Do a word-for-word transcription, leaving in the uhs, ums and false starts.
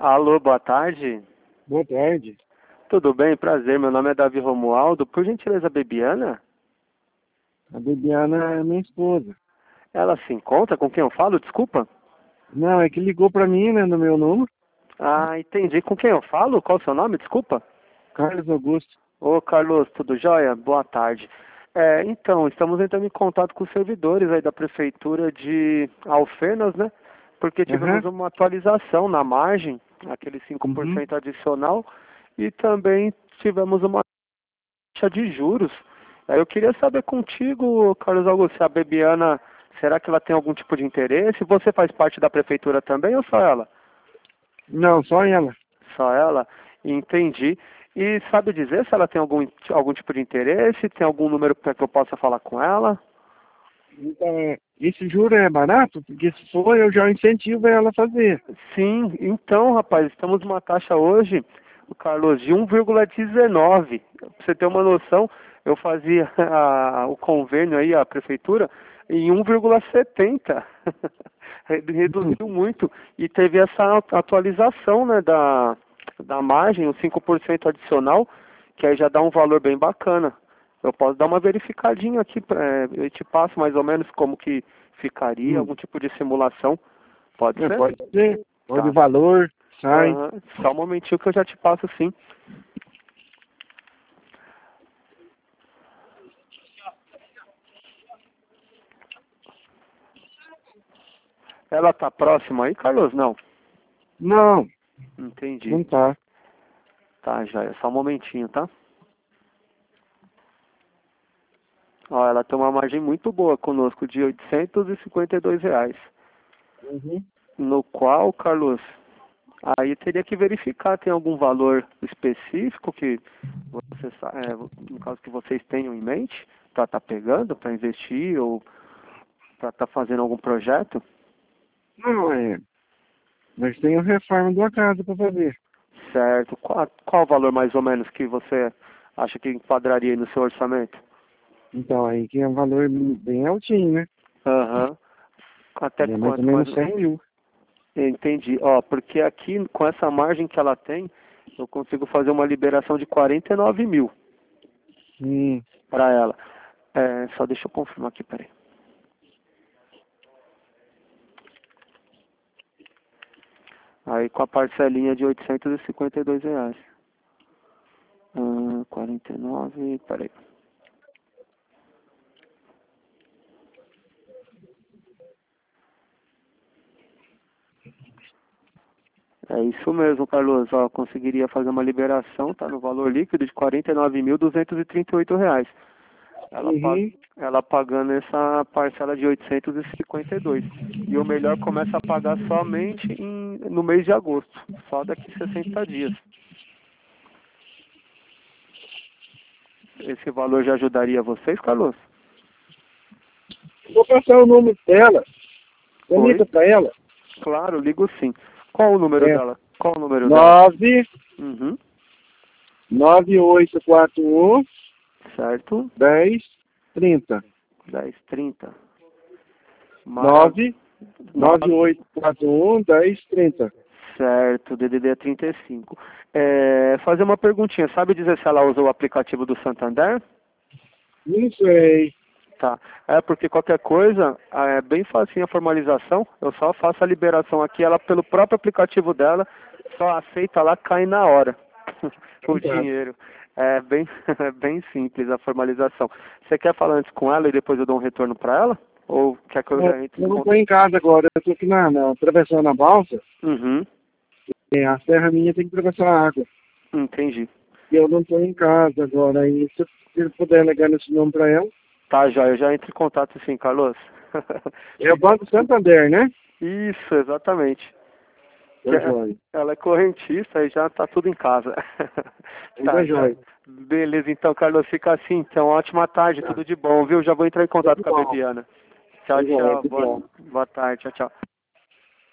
Alô, boa tarde. Boa tarde. Tudo bem? Prazer. Meu nome é Davi Romualdo. Por gentileza, a Bebiana? A Bebiana é minha esposa. Ela se encontra? Com quem eu falo? Desculpa. Não, é que ligou pra mim, né, no meu número. Ah, entendi. Com quem eu falo? Qual o seu nome? Desculpa. Carlos Augusto. Ô, Carlos, tudo jóia? Boa tarde. É, então, estamos entrando em contato com os servidores aí da Prefeitura de Alfenas, né? Porque tivemos Aham. uma atualização na margem, aquele cinco por Uhum. cento adicional, e também tivemos uma taxa de juros. Aí eu queria saber contigo, Carlos Augusto, se a Bebiana, será que ela tem algum tipo de interesse? Você faz parte da Prefeitura também ou só ela? Não, só ela. Só ela? Entendi. E sabe dizer se ela tem algum, algum tipo de interesse? Tem algum número para que eu possa falar com ela? Então, é, esse juro é barato? Porque se for, eu já incentivo ela a fazer. Sim, então, rapaz, estamos numa taxa hoje, o Carlos, de um vírgula dezenove. Pra você ter uma noção, eu fazia a- o convênio aí, a prefeitura, em um vírgula setenta. Hum. Reduziu muito. E teve essa atualização, né, da, da margem, o cinco por cento adicional, que aí já dá um valor bem bacana. Eu posso dar uma verificadinha aqui, é, eu te passo mais ou menos como que ficaria, Hum. algum tipo de simulação. Pode É, ser? pode ser. Pode Tá. valor, sai. Aham. Só um momentinho que eu já te passo sim. Ela tá próxima aí, Carlos? Não. Não, Entendi. não tá. Tá, já é só um momentinho, tá? Ó, ela tem uma margem muito boa conosco, de oitocentos e cinquenta e dois reais. Uhum. No qual, Carlos, aí teria que verificar, tem algum valor específico que você, sa- é, no caso que vocês tenham em mente, para estar pegando, para investir ou para estar fazendo algum projeto? Não, é. Nós temos reforma de uma casa para fazer. Certo. Qual, qual o valor mais ou menos que você acha que enquadraria aí no seu orçamento? Então, aí que é um valor bem altinho, né? Aham. Até É mais ou quanto? Mais... menos cem mil. Entendi. Ó, porque aqui, com essa margem que ela tem, eu consigo fazer uma liberação de quarenta e nove mil Hum. para ela. É, só deixa eu confirmar aqui, peraí. Aí com a parcelinha de oitocentos e cinquenta e dois reais. Ah, quarenta e nove, peraí. É isso mesmo, Carlos. Ó, conseguiria fazer uma liberação, tá no valor líquido de quarenta e nove mil duzentos e trinta e oito reais. Ela, pa- Uhum. ela pagando essa parcela de oitocentos e cinquenta e dois. E o melhor começa a pagar somente em, no mês de agosto, só daqui sessenta dias. Esse valor já ajudaria vocês, Carlos? Vou passar o nome dela. Oi? Bonita para ela. Claro, ligo sim. Qual o número É dela? Qual o número dela? nove Uhum. nove oito quatro um Certo? dez trinta. dez trinta. Maravilha. nove nove oito quatro um dez trinta. Certo, D D D é trinta e cinco. É, fazer uma perguntinha, sabe dizer se ela usa o aplicativo do Santander? Não sei. Tá. É porque qualquer coisa, é bem facinho a formalização, eu só faço a liberação aqui, ela pelo próprio aplicativo dela, só aceita lá, cai na hora o Então tá. dinheiro. É bem, é bem simples a formalização. Você quer falar antes com ela e depois eu dou um retorno para ela? Ou quer que eu É, já entre em eu não estou contato? em casa agora. Eu estou aqui na, na, atravessando a balsa. Uhum, É, a serra minha tem que atravessar a água. entendi. E eu não estou em casa agora. Aí, se você puder ligar nesse nome para ela. Tá, já, eu já entro em contato sim, Carlos. É o Banco Santander, né? Isso, exatamente. Que Da é- Joia. ela é correntista e já tá tudo em casa. Da Tá, já. Joia. Beleza, então, Carlos, fica assim. Então, ótima tarde, Tá. tudo de bom, viu? Já vou entrar em contato Tudo com a bom. Bebiana. Tchau, Tudo bom. tchau. Tudo Boa, bom. boa tarde, tchau, tchau.